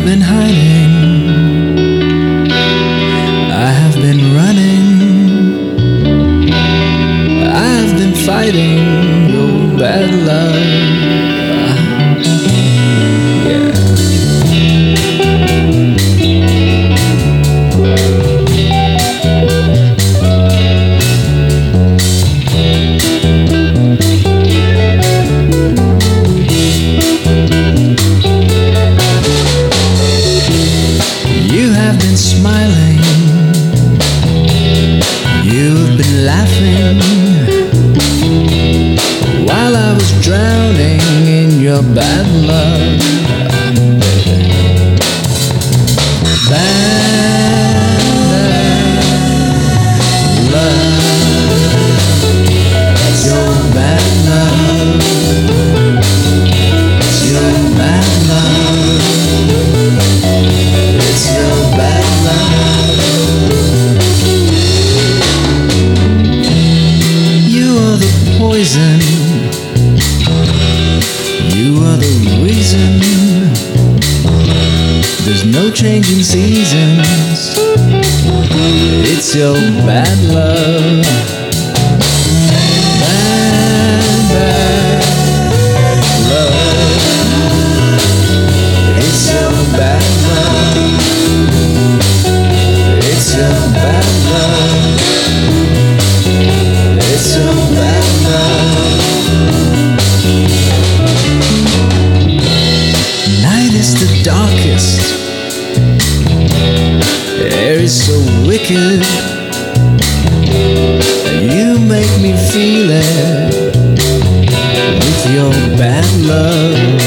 been hiding, I have been running, I have been fighting your bad love. Yeah. You have been smiling, you've been laughing, while I was drowning in your bad love, baby. Bad love, it's your bad love, it's your bad love, it's your bad love. You are the poison, you are the reason. There's no changing seasons. It's your bad love. Bad, bad love. It's your bad love. It's your bad love. It's your bad love. Night is the darkest, air is so wicked, and you make me feel it with your bad love.